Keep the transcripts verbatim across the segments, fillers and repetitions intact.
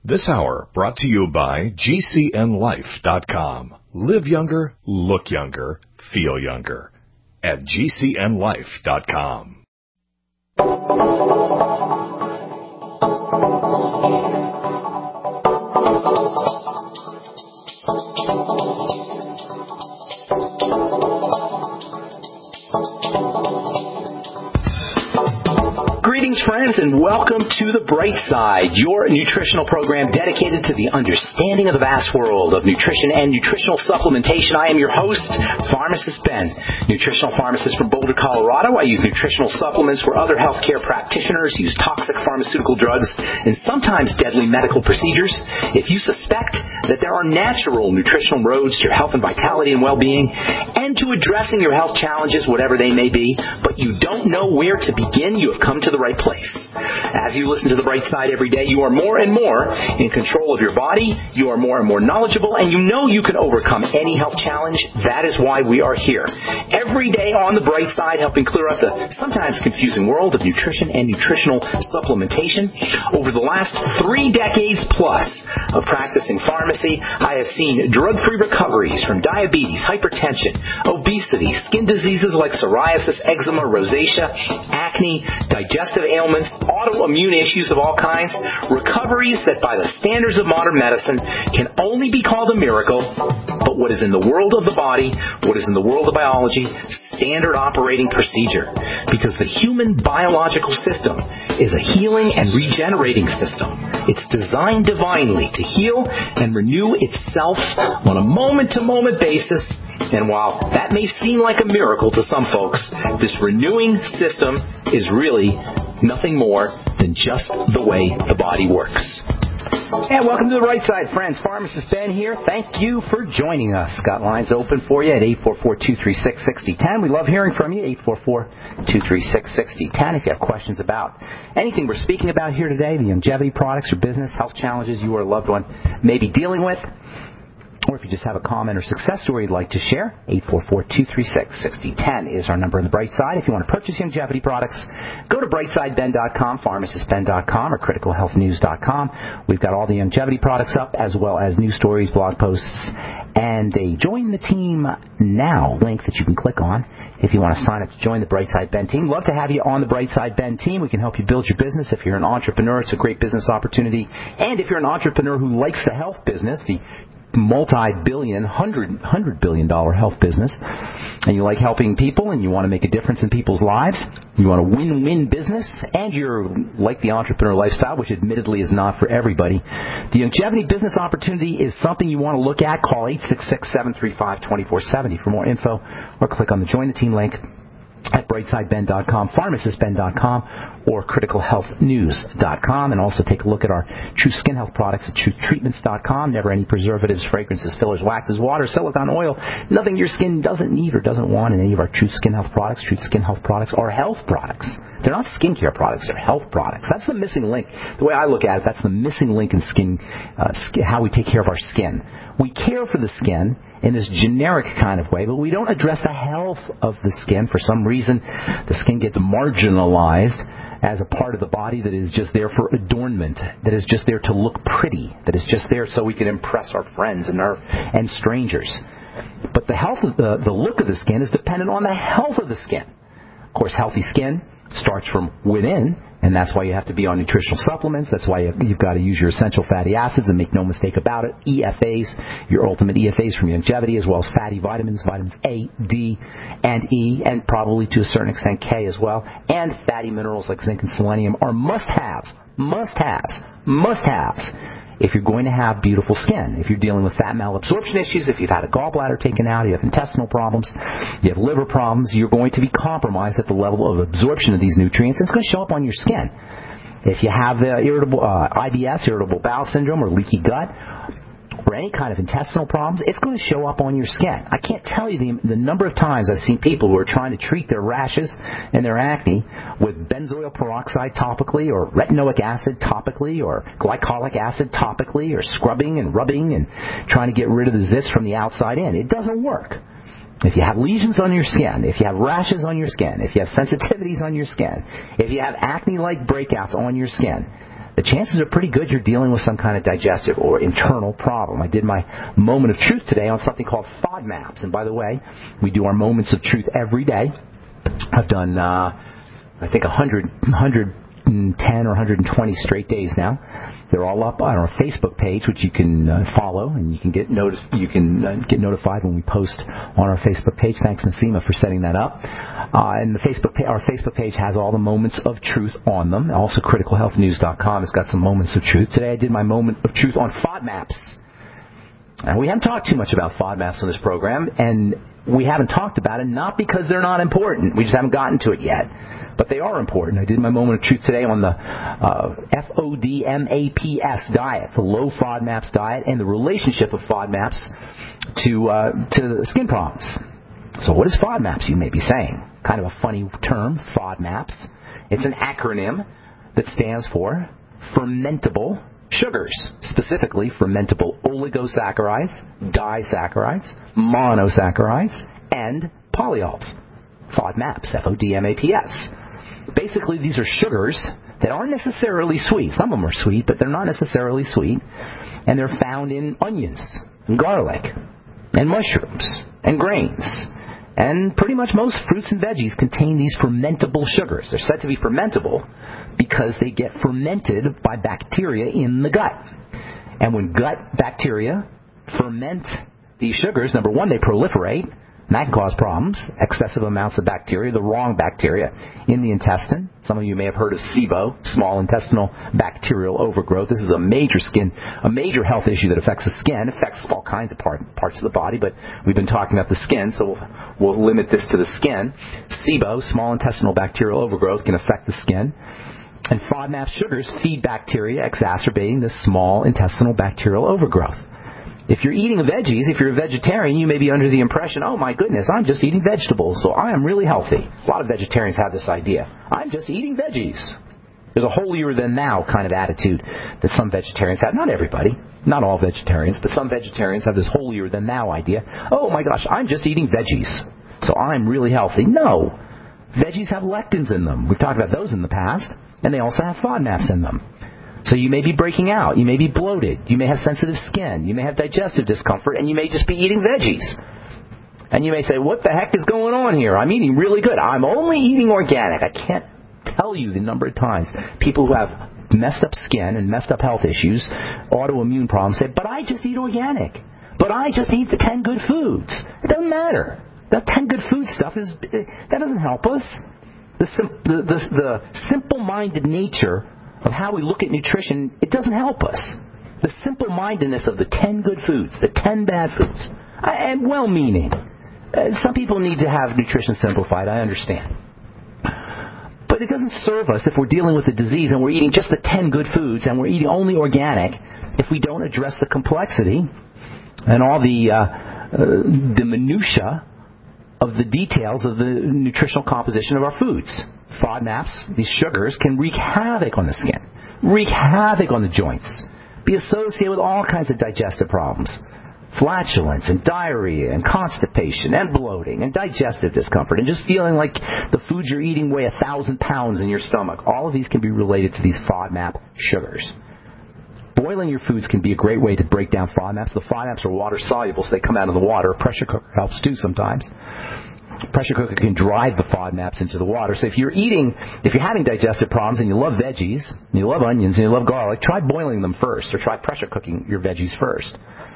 This hour brought to you by G C N life dot com. Live younger, look younger, feel younger at G C N life dot com. Greetings, friends, and welcome to The Bright Side, your nutritional program dedicated to the understanding of the vast world of nutrition and nutritional supplementation. I am your host, Pharmacist Ben, nutritional pharmacist from Boulder, Colorado. I use nutritional supplements where other healthcare practitioners use toxic pharmaceutical drugs and sometimes deadly medical procedures. If you suspect that there are natural nutritional roads to your health and vitality and well-being and to addressing your health challenges, whatever they may be, but you don't know where to begin, you have come to the right place. As you listen to The Bright Side every day, you are more and more in control of your body, you are more and more knowledgeable, and you know you can overcome any health challenge. That is why we are here. Every day on The Bright Side, helping clear up the sometimes confusing world of nutrition and nutritional supplementation. Over the last three decades plus of practicing pharmacy, I have seen drug-free recoveries from diabetes, hypertension, obesity, skin diseases like psoriasis, eczema, rosacea, acne, digestive ailments, autoimmune issues of all kinds, recoveries that by the standards of modern medicine can only be called a miracle, but what is in the world of the body, what is in the world of biology, standard operating procedure. Because the human biological system is a healing and regenerating system. It's designed divinely to heal and renew itself on a moment-to-moment basis. And while that may seem like a miracle to some folks, this renewing system is really nothing more than just the way the body works. And welcome to The Right Side, friends. Pharmacist Ben here. Thank you for joining us. Got lines open for you at eight four four, two three six, six zero one zero. We love hearing from you, eight four four, two three six, six zero one zero. If you have questions about anything we're speaking about here today, the longevity products or business health challenges you or a loved one may be dealing with, or if you just have a comment or success story you'd like to share, eight four four, two three six, six zero one zero is our number on The Bright Side. If you want to purchase longevity products, go to bright side ben dot com, pharmacist ben dot com, or critical health news dot com. We've got all the longevity products up, as well as news stories, blog posts, and a Join the Team Now link that you can click on if you want to sign up to join the Bright Side Ben team. Love to have you on the Bright Side Ben team. We can help you build your business. If you're an entrepreneur, it's a great business opportunity. And if you're an entrepreneur who likes the health business, the multi-billion, hundred, hundred billion dollar health business, and you like helping people and you want to make a difference in people's lives, you want a win-win business, and you're like the entrepreneur lifestyle, which admittedly is not for everybody, the longevity business opportunity is something you want to look at. Call eight six six, seven three five, two four seven zero for more info, or click on the Join the Team link at bright side ben dot com, pharmacist ben dot com, or critical health news dot com. And also take a look at our True Skin Health products at true treatments dot com. Never any preservatives, fragrances, fillers, waxes, water, silicone oil. Nothing your skin doesn't need or doesn't want in any of our True Skin Health products. True Skin Health products are health products. They're not skincare products. They're health products. That's the missing link. The way I look at it, that's the missing link in skin, uh, skin, how we take care of our skin. We care for the skin in this generic kind of way, but we don't address the health of the skin. For some reason, the skin gets marginalized as a part of the body that is just there for adornment, that is just there to look pretty, that is just there so we can impress our friends and our and strangers. But the health of the, the look of the skin is dependent on the health of the skin. Of course, healthy skin starts from within, and that's why you have to be on nutritional supplements. That's why you've got to use your essential fatty acids, and make no mistake about it, E F As, your ultimate E F As from longevity, as well as fatty vitamins, vitamins A, D, and E, and probably to a certain extent K as well, and fatty minerals like zinc and selenium are must-haves, must-haves, must-haves if you're going to have beautiful skin. If you're dealing with fat malabsorption issues, if you've had a gallbladder taken out, you have intestinal problems, you have liver problems, you're going to be compromised at the level of absorption of these nutrients, and it's going to show up on your skin. If you have uh, irritable uh, I B S, irritable bowel syndrome, or leaky gut, or any kind of intestinal problems, it's going to show up on your skin. I can't tell you the, the number of times I've seen people who are trying to treat their rashes and their acne with benzoyl peroxide topically, or retinoic acid topically, or glycolic acid topically, or scrubbing and rubbing and trying to get rid of the zits from the outside in. It doesn't work. If you have lesions on your skin, if you have rashes on your skin, if you have sensitivities on your skin, if you have acne-like breakouts on your skin, the chances are pretty good you're dealing with some kind of digestive or internal problem. I did my moment of truth today on something called FODMAPs. And by the way, we do our moments of truth every day. I've done, uh, I think, one hundred, one hundred ten or one hundred twenty straight days now. They're all up on our Facebook page, which you can uh, follow, and you can get notice. You can uh, get notified when we post on our Facebook page. Thanks, Nasima, for setting that up. Uh, and the Facebook pa- our Facebook page has all the moments of truth on them. Also, critical health news dot com has got some moments of truth. Today, I did my moment of truth on FODMAPs. And we haven't talked too much about FODMAPs on this program, and we haven't talked about it not because they're not important. We just haven't gotten to it yet. But they are important. I did my moment of truth today on the uh, FODMAPs diet, the low FODMAPs diet, and the relationship of FODMAPs to uh, to skin problems. So what is FODMAPs, you may be saying? Kind of a funny term, FODMAPs. It's an acronym that stands for fermentable sugars, specifically fermentable oligosaccharides, disaccharides, monosaccharides, and polyols. FODMAPs, F O D M A P S. Basically, these are sugars that aren't necessarily sweet. Some of them are sweet, but they're not necessarily sweet. And they're found in onions, and garlic, and mushrooms, and grains. And pretty much most fruits and veggies contain these fermentable sugars. They're said to be fermentable because they get fermented by bacteria in the gut. And when gut bacteria ferment these sugars, number one, they proliferate. And that can cause problems, excessive amounts of bacteria, the wrong bacteria in the intestine. Some of you may have heard of SIBO, small intestinal bacterial overgrowth. This is a major skin, a major health issue that affects the skin, affects all kinds of part, parts of the body, but we've been talking about the skin, so we'll, we'll limit this to the skin. SIBO, small intestinal bacterial overgrowth, can affect the skin. And FODMAP sugars feed bacteria, exacerbating this small intestinal bacterial overgrowth. If you're eating veggies, if you're a vegetarian, you may be under the impression, oh my goodness, I'm just eating vegetables, so I am really healthy. A lot of vegetarians have this idea. I'm just eating veggies. There's a holier-than-thou kind of attitude that some vegetarians have. Not everybody, not all vegetarians, but some vegetarians have this holier-than-thou idea. Oh my gosh, I'm just eating veggies, so I'm really healthy. No. Veggies have lectins in them. We've talked about those in the past, and they also have FODMAPs in them. So you may be breaking out, you may be bloated, you may have sensitive skin, you may have digestive discomfort, and you may just be eating veggies. And you may say, what the heck is going on here? I'm eating really good. I'm only eating organic. I can't tell you the number of times people who have messed up skin and messed up health issues, autoimmune problems, say, but I just eat organic. But I just eat the ten good foods. It doesn't matter. That ten good food stuff, is that doesn't help us. The, sim- the, the, the simple-minded nature of how we look at nutrition, it doesn't help us. The simple-mindedness of the ten good foods, the ten bad foods, and well-meaning. Uh, some people need to have nutrition simplified, I understand. But it doesn't serve us if we're dealing with a disease and we're eating just the ten good foods and we're eating only organic if we don't address the complexity and all the, uh, uh, the minutia of the details of the nutritional composition of our foods. FODMAPs, these sugars, can wreak havoc on the skin, wreak havoc on the joints, be associated with all kinds of digestive problems, flatulence and diarrhea and constipation and bloating and digestive discomfort and just feeling like the foods you're eating weigh a thousand pounds in your stomach. All of these can be related to these FODMAP sugars. Boiling your foods can be a great way to break down FODMAPs. The FODMAPs are water soluble, so they come out of the water. A pressure cooker helps too sometimes. Pressure cooker can drive the FODMAPs into the water. So if you're eating, if you're having digestive problems and you love veggies, and you love onions, and you love garlic, try boiling them first, or try pressure cooking your veggies first.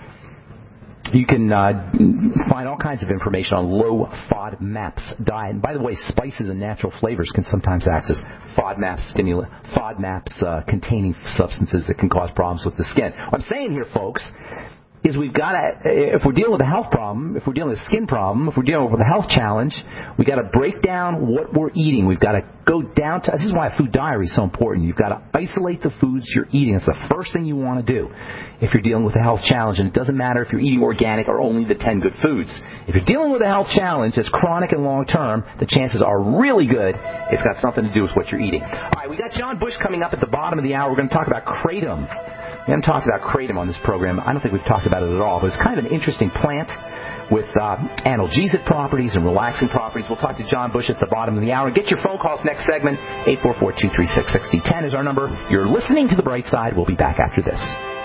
You can uh, find all kinds of information on low FODMAPs diet. And by the way, spices and natural flavors can sometimes act as FODMAPs stimulate, FODMAPs uh, containing substances that can cause problems with the skin. What I'm saying here, folks, is we've got to, if we're dealing with a health problem, if we're dealing with a skin problem, if we're dealing with a health challenge, we've got to break down what we're eating. We've got to go down to, this is why a food diary is so important. You've got to isolate the foods you're eating. It's the first thing you want to do if you're dealing with a health challenge. And it doesn't matter if you're eating organic or only the ten good foods. If you're dealing with a health challenge that's chronic and long-term, the chances are really good it's got something to do with what you're eating. All right, we got John Bush coming up at the bottom of the hour. We're going to talk about kratom. We haven't talked about kratom on this program. I don't think we've talked about it at all, but it's kind of an interesting plant. with uh, analgesic properties and relaxing properties. We'll talk to John Bush at the bottom of the hour. Get your phone calls next segment. eight four four, two three six, six zero one zero is our number. You're listening to The Bright Side. We'll be back after this.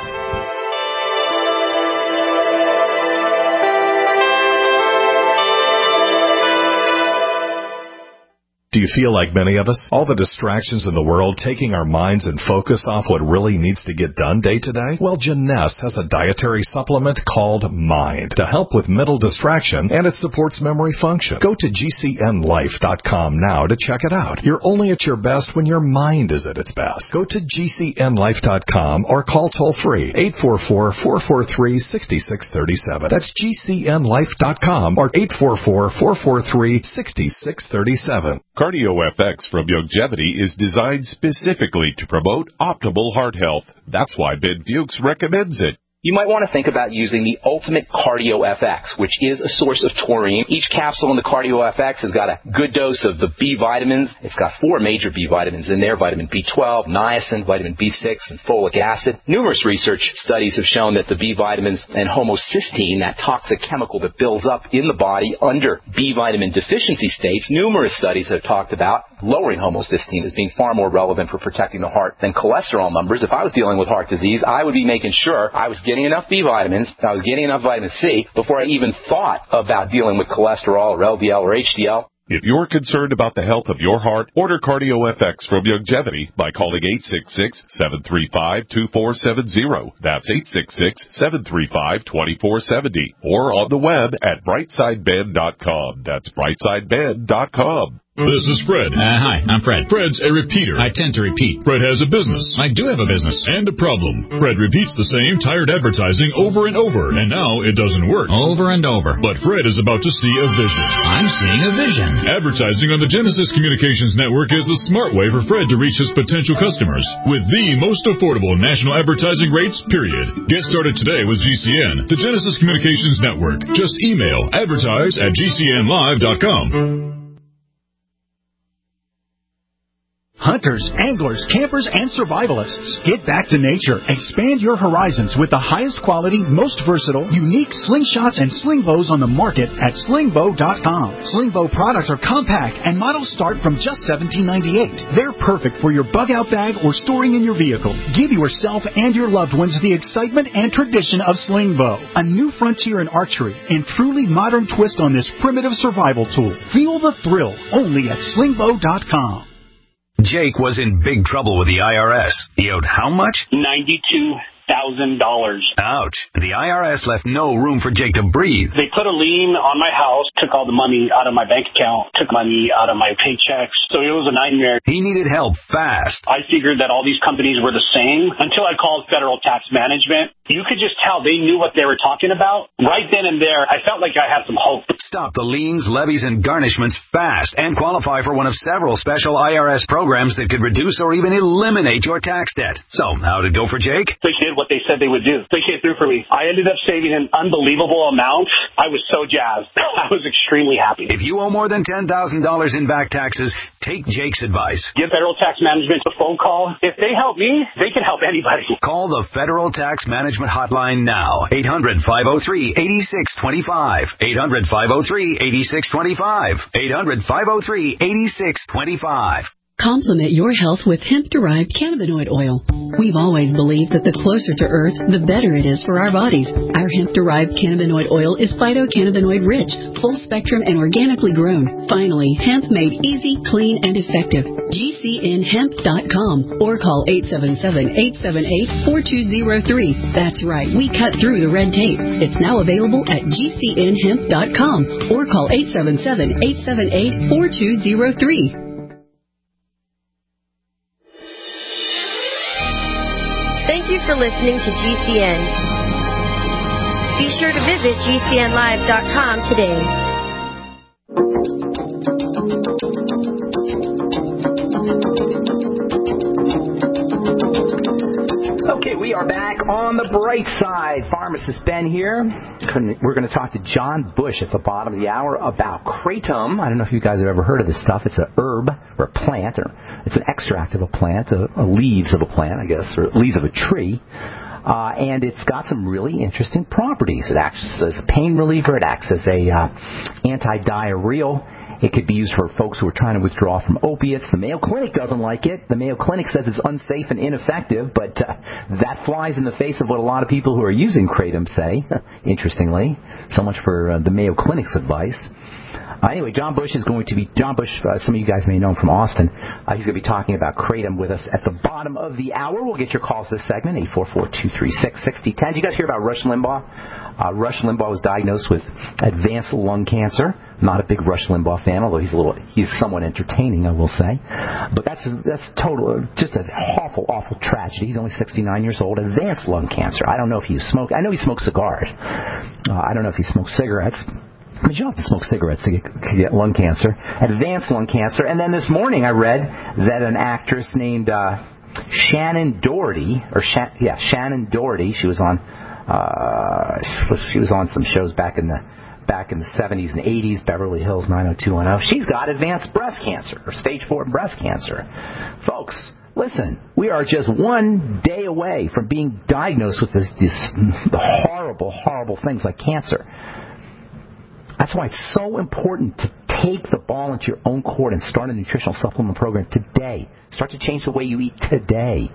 Do you feel like many of us? All the distractions in the world taking our minds and focus off what really needs to get done day to day? Well, Jeunesse has a dietary supplement called Mind to help with mental distraction, and it supports memory function. Go to G C N life dot com now to check it out. You're only at your best when your mind is at its best. Go to G C N life dot com or call toll-free eight four four, four four three, six six three seven. That's G C N life dot com or eight four four, four four three, six six three seven. CardioFX from Youngevity is designed specifically to promote optimal heart health. That's why Ben Fuchs recommends it. You might want to think about using the Ultimate CardioFX, which is a source of taurine. Each capsule in the CardioFX has got a good dose of the B vitamins. It's got four major B vitamins in there: vitamin B twelve, niacin, vitamin B six, and folic acid. Numerous research studies have shown that the B vitamins and homocysteine, that toxic chemical that builds up in the body under B vitamin deficiency states, numerous studies have talked about lowering homocysteine as being far more relevant for protecting the heart than cholesterol numbers. If I was dealing with heart disease, I would be making sure I was getting enough B vitamins, I was getting enough vitamin C before I even thought about dealing with cholesterol or L D L or H D L. If you're concerned about the health of your heart, order CardioFX from Youngevity by calling eight six six, seven three five, two four seven zero. That's eight six six, seven three five, two four seven zero. Or on the web at brightside ben dot com. That's brightside ben dot com. This is Fred. Uh, hi, I'm Fred. Fred's a repeater. I tend to repeat. Fred has a business. I do have a business. And a problem. Fred repeats the same tired advertising over and over, and now it doesn't work. Over and over. But Fred is about to see a vision. I'm seeing a vision. Advertising on the Genesis Communications Network is the smart way for Fred to reach his potential customers with the most affordable national advertising rates, period. Get started today with G C N, the Genesis Communications Network. Just email advertise at G C N live dot com. Hunters, anglers, campers, and survivalists. Get back to nature. Expand your horizons with the highest quality, most versatile, unique slingshots and sling bows on the market at sling bow dot com. Sling bow products are compact and models start from just seventeen ninety-eight. They're perfect for your bug out bag or storing in your vehicle. Give yourself and your loved ones the excitement and tradition of sling bow, a new frontier in archery and truly modern twist on this primitive survival tool. Feel the thrill only at sling bow dot com. Jake was in big trouble with the I R S. He owed how much? ninety-two thousand dollars. Ouch. The I R S left no room for Jake to breathe. They put a lien on my house, took all the money out of my bank account, took money out of my paychecks. So it was a nightmare. He needed help fast. I figured that all these companies were the same until I called Federal Tax Management. You could just tell they knew what they were talking about. Right then and there, I felt like I had some hope. Stop the liens, levies, and garnishments fast and qualify for one of several special I R S programs that could reduce or even eliminate your tax debt. So, how'd it go for Jake? They did what they said they would do. They came through for me. I ended up saving an unbelievable amount. I was so jazzed. I was extremely happy. If you owe more than ten thousand dollars in back taxes, take Jake's advice. Give Federal Tax Management a phone call. If they help me, they can help anybody. Call the Federal Tax Management Hotline now. eight hundred, five oh three, eight six two five. eight hundred, five oh three, eight six two five. eight hundred, five oh three, eight six two five. Complement your health with hemp-derived cannabinoid oil. We've always believed that the closer to Earth, the better it is for our bodies. Our hemp-derived cannabinoid oil is phytocannabinoid-rich, full-spectrum, and organically grown. Finally, hemp made easy, clean, and effective. G C N hemp dot com or call eight seven seven, eight seven eight, four two zero three. That's right, we cut through the red tape. It's now available at G C N hemp dot com or call eight seven seven, eight seven eight, four two zero three. Thank you for listening to G C N. Be sure to visit G C N live dot com today. Okay, we are back on the bright side. Pharmacist Ben here. We're going to talk to John Bush at the bottom of the hour about kratom. I don't know if you guys have ever heard of this stuff. It's a herb or a plant, or it's an extract of a plant, a, a leaves of a plant, I guess, or leaves of a tree. Uh, and it's got some really interesting properties. It acts as a pain reliever. It acts as a uh, anti-diarrheal. It could be used for folks who are trying to withdraw from opiates. The Mayo Clinic doesn't like it. The Mayo Clinic says it's unsafe and ineffective, but uh, that flies in the face of what a lot of people who are using Kratom say, interestingly. So much for uh, the Mayo Clinic's advice. Uh, anyway, John Bush is going to be, John Bush, uh, some of you guys may know him from Austin. Uh, he's going to be talking about Kratom with us at the bottom of the hour. We'll get your calls this segment, eight four four, two three six, six zero one zero. Did you guys hear about Rush Limbaugh? Uh, Rush Limbaugh was diagnosed with advanced lung cancer. Not a big Rush Limbaugh fan, although he's a little, he's somewhat entertaining, I will say. But that's that's total, just an awful, awful tragedy. He's only sixty-nine years old. Advanced lung cancer. I don't know if he smoked. I know he smoked cigars. Uh, I don't know if he smoked cigarettes. But you don't have to smoke cigarettes to get, to get lung cancer, advanced lung cancer. And then this morning I read that an actress named uh, Shannon Doherty, or Sha- yeah, Shannon Doherty, she was on uh, she was on some shows back in the back in the seventies and eighties, Beverly Hills nine oh two one oh. She's got advanced breast cancer, or stage four breast cancer. Folks, listen, we are just one day away from being diagnosed with this, this the horrible, horrible things like cancer. That's why it's so important to take the ball into your own court and start a nutritional supplement program today. Start to change the way you eat today.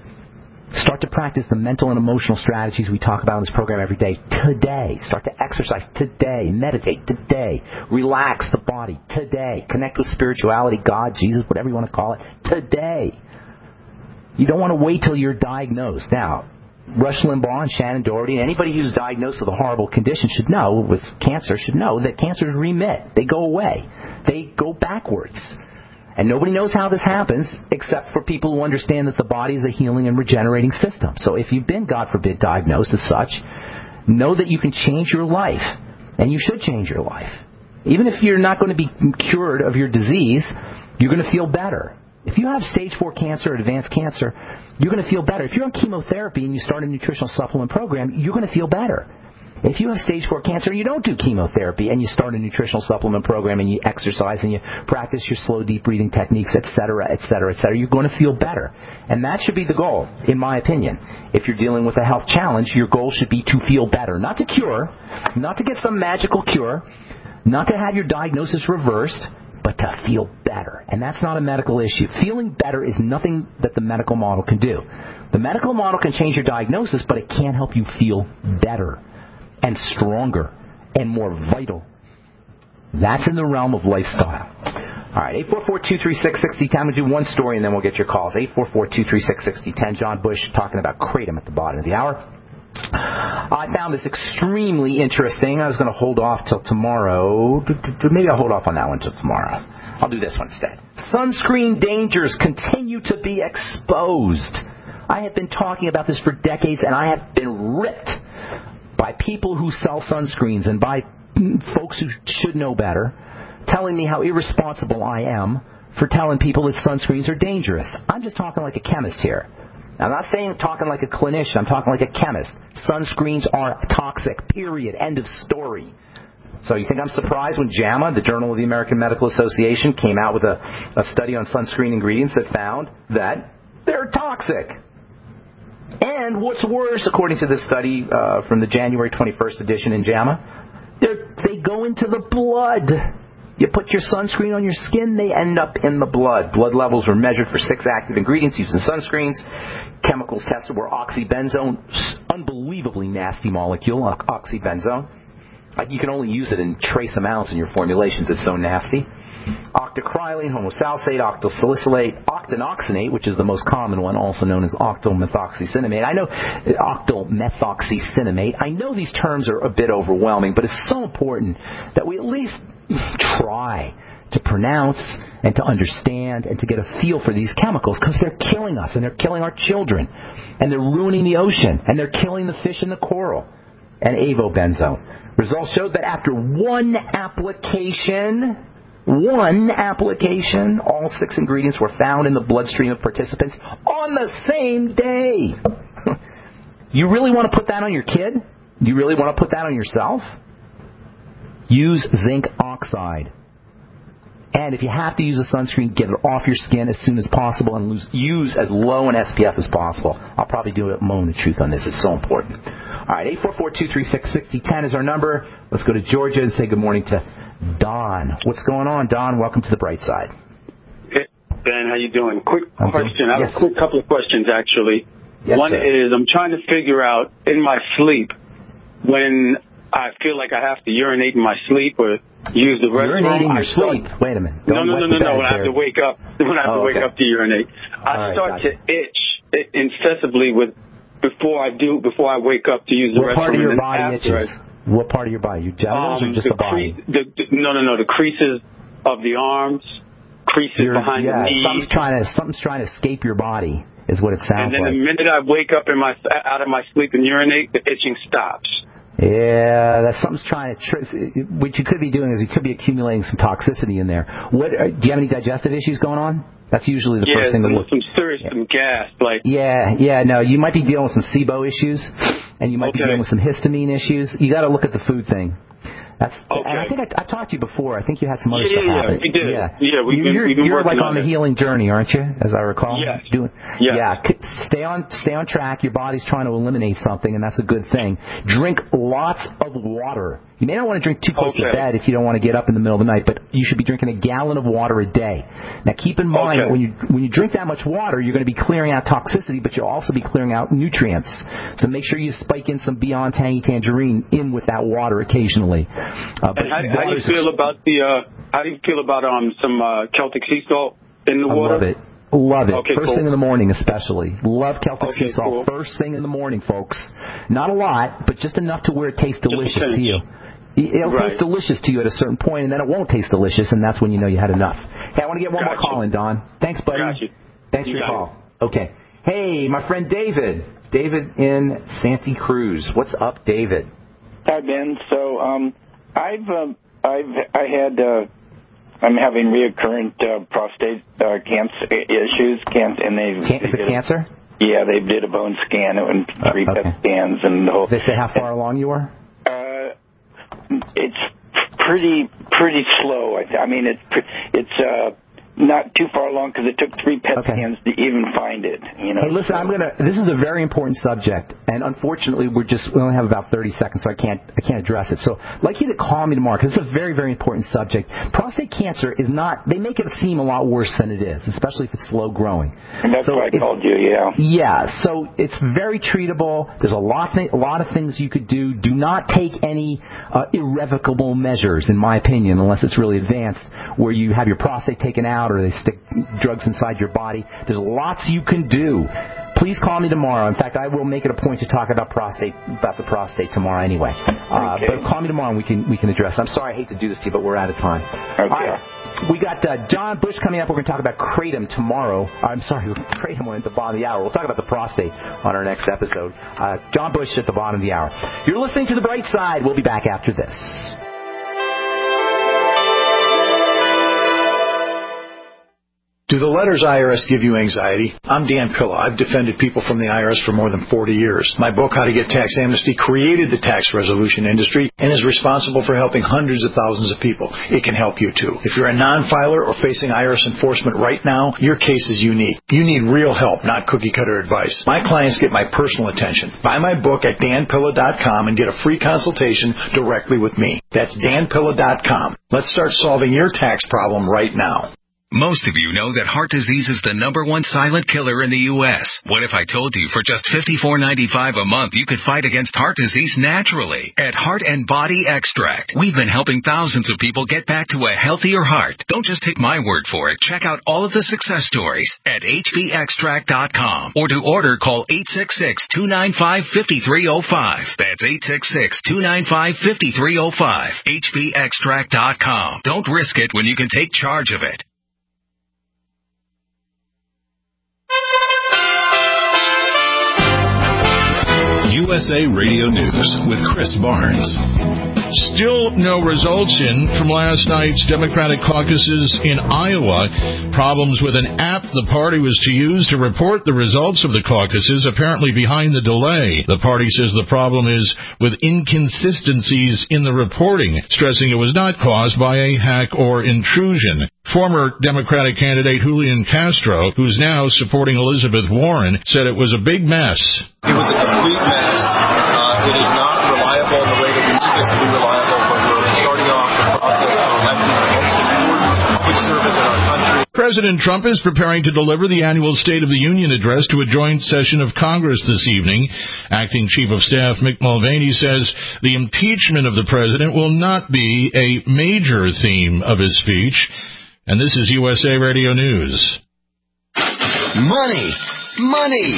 Start to practice the mental and emotional strategies we talk about in this program every day today. Start to exercise today. Meditate today. Relax the body today. Connect with spirituality, God, Jesus, whatever you want to call it, today. You don't want to wait till you're diagnosed. Now, Rush Limbaugh and Shannon Doherty and anybody who's diagnosed with a horrible condition should know, with cancer, should know that cancers remit. They go away. They go backwards. And nobody knows how this happens except for people who understand that the body is a healing and regenerating system. So if you've been, God forbid, diagnosed as such, know that you can change your life. And you should change your life. Even if you're not going to be cured of your disease, you're going to feel better. If you have stage four cancer or advanced cancer, you're going to feel better. If you're on chemotherapy and you start a nutritional supplement program, you're going to feel better. If you have stage four cancer and you don't do chemotherapy and you start a nutritional supplement program and you exercise and you practice your slow, deep breathing techniques, et cetera, et cetera, et cetera, you're going to feel better. And that should be the goal, in my opinion. If you're dealing with a health challenge, your goal should be to feel better. Not to cure, not to get some magical cure, not to have your diagnosis reversed, but to feel better. And that's not a medical issue. Feeling better is nothing that the medical model can do. The medical model can change your diagnosis, but it can't help you feel better and stronger and more vital. That's in the realm of lifestyle. All right, eight four four, two three six, six zero one zero. We'll do one story and then we'll get your calls. eight four four, two three six, six zero one zero. John Bush talking about Kratom at the bottom of the hour. I found this extremely interesting. I was going to hold off till tomorrow. Maybe I'll hold off on that one till tomorrow. I'll do this one instead. Sunscreen dangers continue to be exposed. I have been talking about this for decades, and I have been ripped by people who sell sunscreens and by folks who should know better, telling me how irresponsible I am for telling people that sunscreens are dangerous. I'm just talking like a chemist here. I'm not saying talking like a clinician. I'm talking like a chemist. Sunscreens are toxic, period. End of story. So you think I'm surprised when JAMA, the Journal of the American Medical Association, came out with a, a study on sunscreen ingredients that found that they're toxic. And what's worse, according to this study uh, from the January twenty-first edition in JAMA, they go into the blood. You put your sunscreen on your skin, they end up in the blood. Blood levels were measured for six active ingredients used in sunscreens. Chemicals tested were oxybenzone, unbelievably nasty molecule, oxybenzone. Like you can only use it in trace amounts in your formulations. It's so nasty. Octocrylene, homosalsate, octosalicylate, octinoxonate, which is the most common one, also known as octomethoxycinnamate. I know octomethoxycinnamate. I know these terms are a bit overwhelming, but it's so important that we at least try to pronounce and to understand and to get a feel for these chemicals, because they're killing us and they're killing our children and they're ruining the ocean and they're killing the fish and the coral. And avobenzone. Results showed that after one application, one application, all six ingredients were found in the bloodstream of participants on the same day. You really want to put that on your kid? You really want to put that on yourself? Use zinc oxide. And if you have to use a sunscreen, get it off your skin as soon as possible and lose, use as low an S P F as possible. I'll probably do a moment of truth on this. It's so important. All right, eight four four, two three six, six zero one zero is our number. Let's go to Georgia and say good morning to Don. What's going on, Don? Welcome to the bright side. Hey, Ben, how you doing? Quick I'm question. Good. I have yes. a quick couple of questions, actually. Yes, One sir. is I'm trying to figure out in my sleep when I feel like I have to urinate in my sleep or use the restroom. Urinating in your I start, sleep? Wait a minute. No, Don't no, no, no, no. When I have to wake up, when I have oh, to wake okay. up to urinate, I All start right, gotcha. to itch incessantly with before I do before I wake up to use the what restroom. What part of your and body itches? I, what part of your body? Your genitals um, or just the the body? Cre- the, the, no, no, no. The creases of the arms, creases You're, behind yeah, the knees. something's trying to something's trying to escape your body, is what it sounds And then like. the minute I wake up in my out of my sleep and urinate, the itching stops. Yeah, that something's trying to. Tr- what you could be doing is you could be accumulating some toxicity in there. What? Uh, do you have any digestive issues going on? That's usually the yeah, first thing to some, look. some serious, yeah. some gas, like. Yeah, yeah, no, you might be dealing with some SIBO issues, and you might okay. be dealing with some histamine issues. You got to look at the food thing. That's, okay. and I think I, I talked to you before. I think you had some other yeah, stuff yeah, happen. Yeah, we did. Yeah, yeah we've been, you're, we've been you're working like on on the it. healing journey, aren't you? As I recall. Yes. Doing. Yes. Yeah. Stay on, stay on track. Your body's trying to eliminate something, and that's a good thing. Drink lots of water. You may not want to drink too close okay. to bed if you don't want to get up in the middle of the night, but you should be drinking a gallon of water a day. Now, keep in mind okay. that when you when you drink that much water, you're going to be clearing out toxicity, but you'll also be clearing out nutrients. So make sure you spike in some Beyond Tangy Tangerine in with that water occasionally. Uh, and how, how do you feel about the? Uh, how do you feel about um some uh, Celtic sea salt in the I water? love it. Love it. Okay, first cool. thing in the morning especially. Love Celtic okay, sea salt. Cool. First thing in the morning, folks. Not a lot, but just enough to where it tastes delicious to you. It'll right. taste delicious to you at a certain point, and then it won't taste delicious, and that's when you know you had enough. Hey, I want to get one Got more call you. in, Don. Thanks, buddy. Got you. Thanks you for your call. It. Okay. Hey, my friend David. David in Santa Cruz. What's up, David? Hi, Ben. So um, I've um, I've I had uh, I'm having reoccurrent uh, prostate uh, cancer issues. Cancer, and they Can- is it cancer? A, yeah, they did a bone scan and three uh, okay. P E T scans and the whole. Did they say how far along you were? Uh, it's pretty pretty slow. I, th- I mean, it's it's uh, not too far along because it took three P E T okay. scans to even find it. You know. Hey, listen, I'm gonna. This is a very important subject, and unfortunately, we're just we only have about thirty seconds, so I can't I can't address it. So, I'd like you to call me tomorrow because it's a very very important subject. Prostate cancer is not. They make it seem a lot worse than it is, especially if it's slow growing. And that's so why I if, called you. Yeah. Yeah. So it's very treatable. There's a lot th- a lot of things you could do. Do not take any uh, irrevocable measures, in my opinion, unless it's really advanced, where you have your prostate taken out or they stick drugs inside your body. There's lots you can do. Please call me tomorrow. In fact, I will make it a point to talk about prostate, about the prostate tomorrow anyway. Uh, okay. But call me tomorrow and we can we can address it. I'm sorry I hate to do this to you, but we're out of time. Okay. All right. We got uh, John Bush coming up. We're going to talk about kratom tomorrow. I'm sorry, kratom went at the bottom of the hour. We'll talk about the prostate on our next episode. Uh, John Bush at the bottom of the hour. You're listening to The Bright Side. We'll be back after this. Do the letters I R S give you anxiety? I'm Dan Pilla. I've defended people from the I R S for more than forty years. My book, How to Get Tax Amnesty, created the tax resolution industry and is responsible for helping hundreds of thousands of people. It can help you, too. If you're a non-filer or facing I R S enforcement right now, your case is unique. You need real help, not cookie-cutter advice. My clients get my personal attention. Buy my book at dan pilla dot com and get a free consultation directly with me. That's dan pilla dot com. Let's start solving your tax problem right now. Most of you know that heart disease is the number one silent killer in the U S What if I told you for just fifty-four ninety-five a month you could fight against heart disease naturally? At Heart and Body Extract, we've been helping thousands of people get back to a healthier heart. Don't just take my word for it. Check out all of the success stories at h b extract dot com. Or to order, call eight six six, two nine five, five three zero five. That's eight six six, two nine five, five three zero five. h b extract dot com. Don't risk it when you can take charge of it. U S A Radio News with Chris Barnes. Still no results in from last night's Democratic caucuses in Iowa. Problems with an app the party was to use to report the results of the caucuses, apparently behind the delay. The party says the problem is with inconsistencies in the reporting, stressing it was not caused by a hack or intrusion. Former Democratic candidate Julian Castro, who's now supporting Elizabeth Warren, said it was a big mess. It was a complete mess. Uh, it is not reliable in the way that we need this to be reliable when we're starting off the process of electing the most important public servant in our country. President Trump is preparing to deliver the annual State of the Union address to a joint session of Congress this evening. Acting Chief of Staff Mick Mulvaney says the impeachment of the president will not be a major theme of his speech. And this is U S A Radio News. Money, money,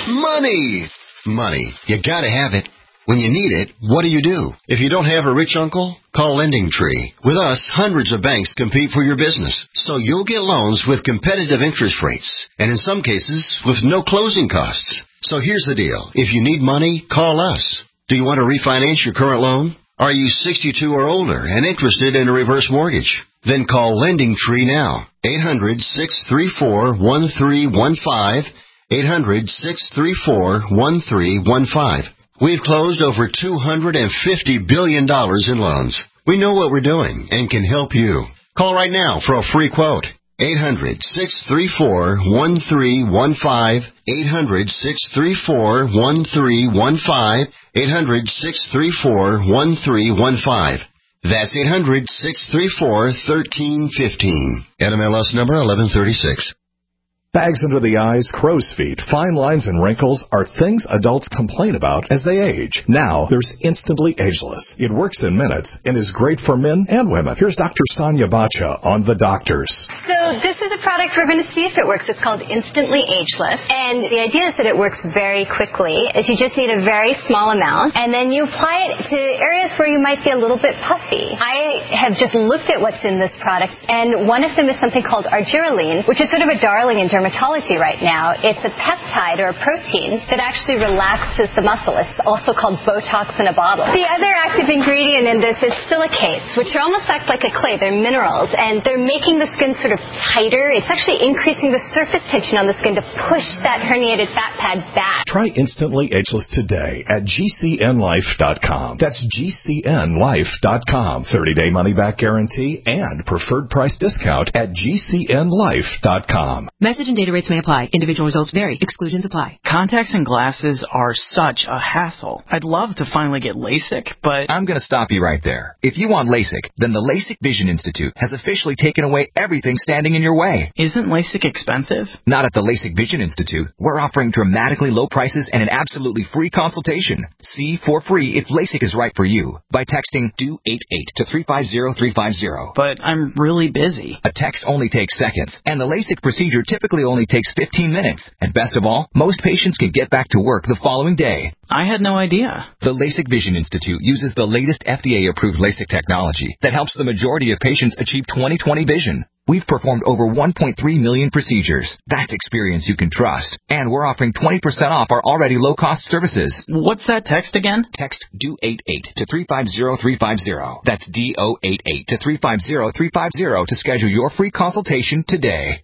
money, money. You gotta have it. When you need it, what do you do? If you don't have a rich uncle, call LendingTree. With us, hundreds of banks compete for your business, so you'll get loans with competitive interest rates, and in some cases, with no closing costs. So here's the deal. If you need money, call us. Do you want to refinance your current loan? Are you sixty-two or older and interested in a reverse mortgage? Then call LendingTree now. eight hundred, six three four, one three one five. eight hundred, six three four, one three one five. We've closed over two hundred fifty billion dollars in loans. We know what we're doing and can help you. Call right now for a free quote. eight hundred, six three four, one three one five. eight hundred, six three four, one three one five. eight hundred, six three four, one three one five. That's eight hundred, six three four, one three one five. N M L S number eleven thirty-six. Bags under the eyes, crow's feet, fine lines, and wrinkles are things adults complain about as they age. Now, there's Instantly Ageless. It works in minutes and is great for men and women. Here's Doctor Sonia Bacha on The Doctors. So this is a product we're going to see if it works. It's called Instantly Ageless. And the idea is that it works very quickly. Is you just need a very small amount, and then you apply it to areas where you might be a little bit puffy. I have just looked at what's in this product, and one of them is something called argireline, which is sort of a darling in dermatology right now. It's a peptide or a protein that actually relaxes the muscle. It's also called Botox in a bottle. The other active ingredient in this is silicates, which are almost act like a clay. They're minerals, and they're making the skin sort of tighter. It's actually increasing the surface tension on the skin to push that herniated fat pad back. Try Instantly Ageless today at G C N life dot com. That's G C N life dot com. thirty-day money-back guarantee and preferred price discount at G C N life dot com. Message and data rates may apply. Individual results vary. Exclusions apply. Contacts and glasses are such a hassle. I'd love to finally get LASIK, but... I'm going to stop you right there. If you want LASIK, then the LASIK Vision Institute has officially taken away everything standing in your way. Isn't LASIK expensive? Not at the LASIK Vision Institute. We're offering dramatically low prices and an absolutely free consultation. See for free if LASIK is right for you by texting D O eight eight to three five zero three five zero. But I'm really busy. A text only takes seconds, and the LASIK procedure typically only takes fifteen minutes. And best of all, most patients can get back to work the following day. I had no idea. The LASIK Vision Institute uses the latest F D A-approved LASIK technology that helps the majority of patients achieve twenty twenty vision. We've performed over one point three million procedures. That's experience you can trust. And we're offering twenty percent off our already low-cost services. What's that text again? Text D O eight eight to three five zero three five zero. That's D O eight eight to three five zero three five zero to schedule your free consultation today.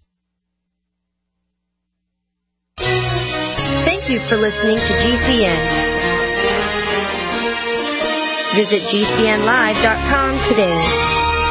Thank you for listening to G C N. Visit G C N live dot com today.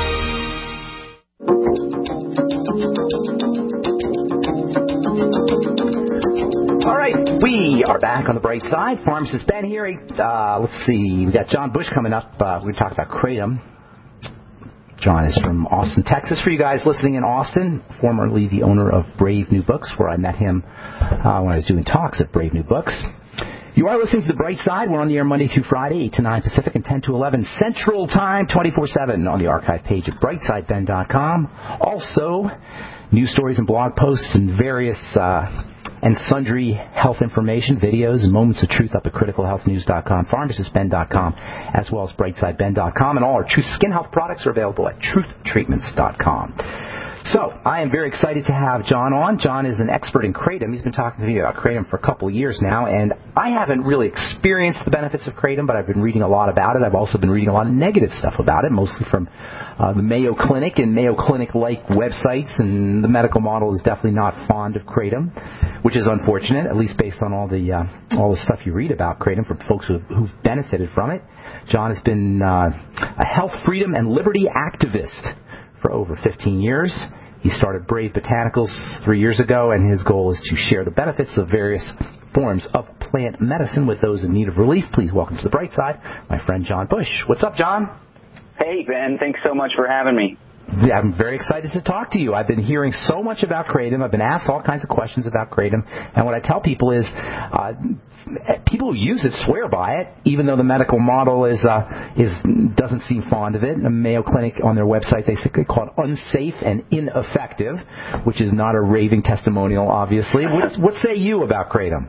All right, we are back on the bright side. Pharmacist Ben here. Uh, let's see, we got John Bush coming up. Uh, we're going to talk about Kratom. John is from Austin, Texas. For you guys listening in Austin, formerly the owner of Brave New Books, where I met him uh, when I was doing talks at Brave New Books. You are listening to The Bright Side. We're on the air Monday through Friday, eight to nine Pacific and ten to eleven Central Time, twenty-four seven on the archive page at brightside ben dot com. Also, news stories and blog posts and various uh, and sundry health information, videos, and moments of truth up at critical health news dot com, pharmacist ben dot com, as well as brightside ben dot com. And all our Truth Skin Health products are available at truth treatments dot com. So, I am very excited to have John on. John is an expert in Kratom. He's been talking to me about Kratom for a couple of years now, and I haven't really experienced the benefits of Kratom, but I've been reading a lot about it. I've also been reading a lot of negative stuff about it, mostly from uh, the Mayo Clinic and Mayo Clinic-like websites, and the medical model is definitely not fond of Kratom, which is unfortunate, at least based on all the uh, all the stuff you read about Kratom for folks who, who've benefited from it. John has been uh, a health, freedom, and liberty activist for over fifteen years. He started Brave Botanicals three years ago, and his goal is to share the benefits of various forms of plant medicine with those in need of relief. Please welcome to the bright side my friend John Bush. What's up, John? Hey, Ben. Thanks so much for having me. Yeah, I'm very excited to talk to you. I've been hearing so much about Kratom. I've been asked all kinds of questions about Kratom. And what I tell people is uh, people who use it swear by it, even though the medical model is uh, is doesn't seem fond of it. The Mayo Clinic, on their website, they say they call it unsafe and ineffective, which is not a raving testimonial, obviously. What, what say you about Kratom?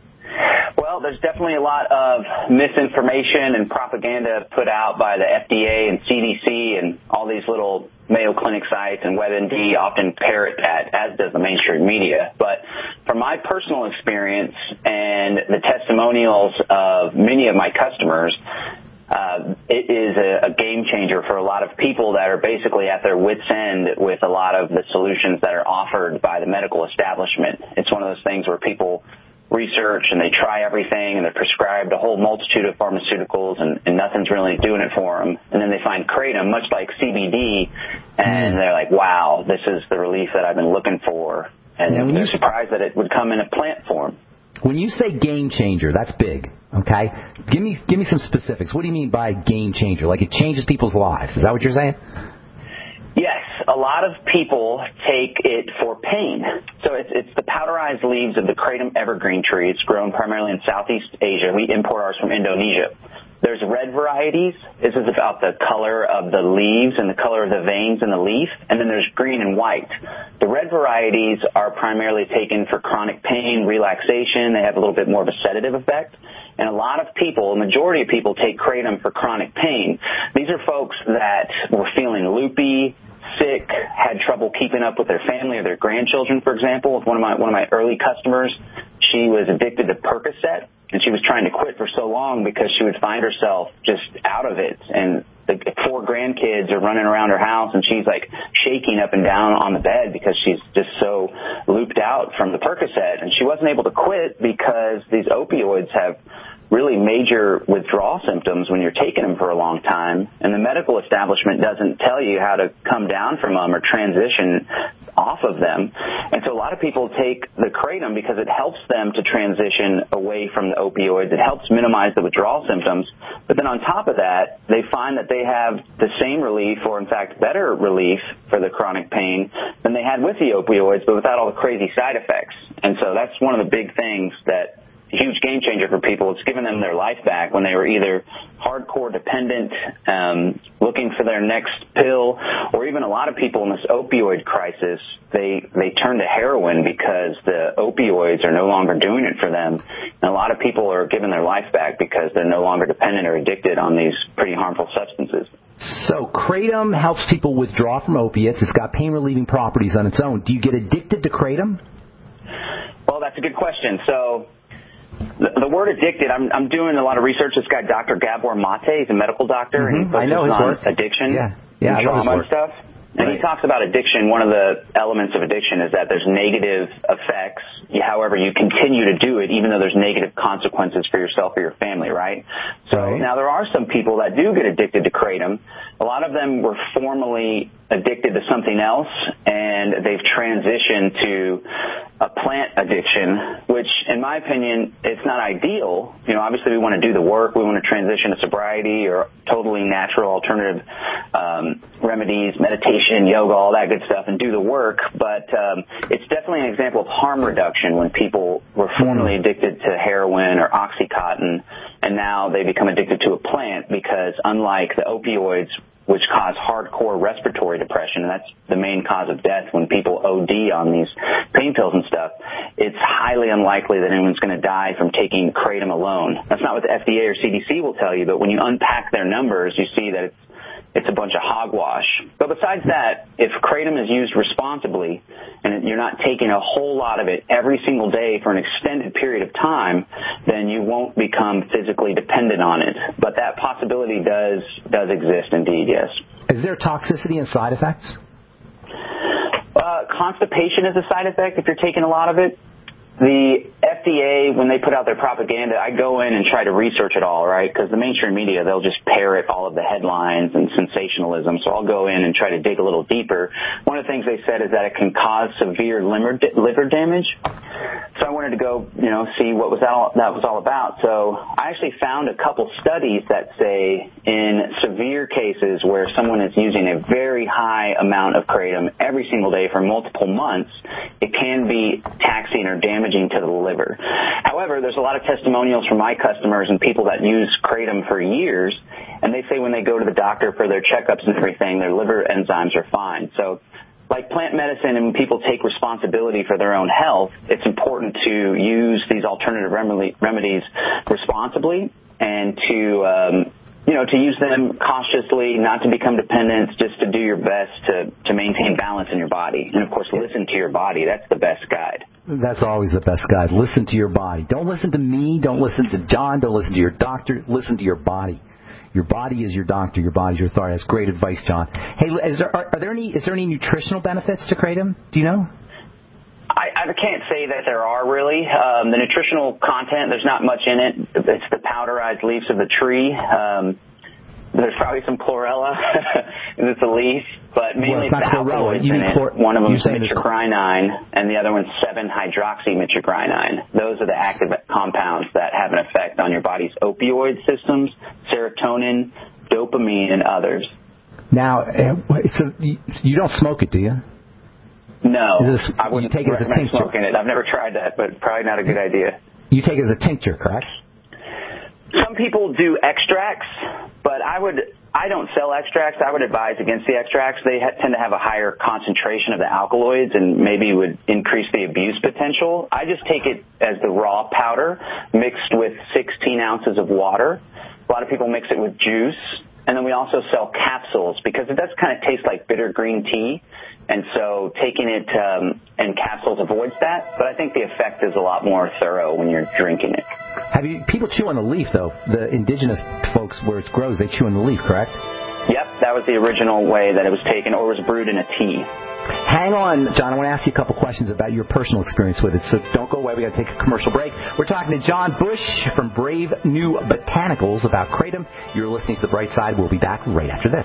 Well, there's definitely a lot of misinformation and propaganda put out by the F D A and C D C and all these little Mayo Clinic sites, and WebMD often parrot that, as does the mainstream media. But from my personal experience and the testimonials of many of my customers, Uh, it is a, a game changer for a lot of people that are basically at their wits' end with a lot of the solutions that are offered by the medical establishment. It's one of those things where people research and they try everything and they're prescribed a whole multitude of pharmaceuticals and, and nothing's really doing it for them. And then they find Kratom, much like C B D, and they're like, wow, this is the relief that I've been looking for. And Yeah, when they're you- surprised that it would come in a plant form. When you say game changer, that's big, okay? Give me give me some specifics. What do you mean by game changer? Like it changes people's lives. Is that what you're saying? Yes, a lot of people take it for pain. So it's, it's the powderized leaves of the Kratom evergreen tree. It's grown primarily in Southeast Asia. We import ours from Indonesia. There's red varieties. This is about the color of the leaves and the color of the veins in the leaf. And then there's green and white. The red varieties are primarily taken for chronic pain, relaxation. They have a little bit more of a sedative effect. And a lot of people, a majority of people, take Kratom for chronic pain. These are folks that were feeling loopy, sick, had trouble keeping up with their family or their grandchildren, for example. One of my one of my early customers, she was addicted to Percocet, and she was trying to quit for so long because she would find herself just out of it. And the four grandkids are running around her house, and she's like shaking up and down on the bed because she's just so looped out from the Percocet. And she wasn't able to quit because these opioids have really major withdrawal symptoms when you're taking them for a long time, and the medical establishment doesn't tell you how to come down from them or transition off of them. And so a lot of people take the Kratom because it helps them to transition away from the opioids. It helps minimize the withdrawal symptoms. But then on top of that, they find that they have the same relief, or in fact better relief for the chronic pain than they had with the opioids, but without all the crazy side effects. And so that's one of the big things that a huge game changer for people. It's given them their life back when they were either hardcore dependent, um, looking for their next pill, or even a lot of people in this opioid crisis, they, they turn to heroin because the opioids are no longer doing it for them. And a lot of people are giving their life back because they're no longer dependent or addicted on these pretty harmful substances. So Kratom helps people withdraw from opiates. It's got pain-relieving properties on its own. Do you get addicted to Kratom? Well, that's a good question. So The, the word addicted, I'm, I'm doing a lot of research. This guy, Doctor Gabor Mate, he's a medical doctor, Mm-hmm. and he focuses I know his on work. addiction Yeah, yeah, and I know his trauma and work. stuff. And Right. he talks about addiction. One of the elements of addiction is that there's negative effects. However, you continue to do it even though there's negative consequences for yourself or your family, right? So Right. now there are some people that do get addicted to Kratom. A lot of them were formerly addicted to something else, and they've transitioned to a plant addiction, which, in my opinion, it's not ideal. You know, obviously we want to do the work. We want to transition to sobriety or totally natural alternative um, remedies, meditation, yoga, all that good stuff, and do the work. But um, it's definitely an example of harm reduction when people were formerly addicted to heroin or OxyContin, and now they become addicted to a plant because, unlike the opioids, which cause hardcore respiratory depression, and that's the main cause of death when people O D on these pain pills and stuff, it's highly unlikely that anyone's going to die from taking Kratom alone. That's not what the F D A or C D C will tell you, but when you unpack their numbers, you see that it's it's a bunch of hogwash. But besides that, if kratom is used responsibly and you're not taking a whole lot of it every single day for an extended period of time, then you won't become physically dependent on it. But that possibility does does exist indeed, yes. Is there toxicity and side effects? Uh, constipation is a side effect if you're taking a lot of it. The F D A, when they put out their propaganda, I go in and try to research it all, right? Because the mainstream media, they'll just parrot all of the headlines and sensationalism. So I'll go in and try to dig a little deeper. One of the things they said is that it can cause severe liver, liver damage. So I wanted to go, you know, see what was that all, that was all about. So I actually found a couple studies that say in severe cases where someone is using a very high amount of kratom every single day for multiple months, it can be taxing or damaging to the liver. However, there's a lot of testimonials from my customers and people that use kratom for years, and they say when they go to the doctor for their checkups and everything, their liver enzymes are fine. So like plant medicine, and when people take responsibility for their own health, it's important to use these alternative remedy, remedies responsibly and to, um, you know, to use them cautiously, not to become dependent, just to do your best to, to maintain balance in your body. And, of course, listen to your body. That's the best guide. That's always the best guide. Listen to your body. Don't listen to me. Don't listen to John. Don't listen to your doctor. Listen to your body. Your body is your doctor. Your body is your authority. That's great advice, John. Hey, is there, are, are there any is there any nutritional benefits to kratom? Do you know? I, I can't say that there are really. Um, the nutritional content, there's not much in it. It's the powderized leaves of the tree. Um, there's probably some chlorella, and it's a leaf, but mainly well, it's, it's the alkaloids in it. Chlor- One of them is mitragynine, and the other one's seven hydroxymitragynine. Those are the active compounds that have an effect on your body's opioid systems, serotonin, dopamine, and others. Now, so you don't smoke it, do you? No, this, I wouldn't take it as a tincture. Smoking it. I've never tried that, but probably not a good idea. You take it as a tincture, correct? Some people do extracts, but I would I don't sell extracts. I would advise against the extracts. They ha- tend to have a higher concentration of the alkaloids and maybe would increase the abuse potential. I just take it as the raw powder mixed with sixteen ounces of water. A lot of people mix it with juice. And then we also sell capsules because it does kind of taste like bitter green tea. And so taking it um, in capsules avoids that. But I think the effect is a lot more thorough when you're drinking it. Have you people chew on the leaf, though? The indigenous folks where it grows, they chew on the leaf, correct? Yep, that was the original way that it was taken, or was brewed in a tea. Hang on, John. I want to ask you a couple questions about your personal experience with it, so don't go away. We got to take a commercial break. We're talking to John Bush from Brave New Botanicals about kratom. You're listening to The Bright Side. We'll be back right after this.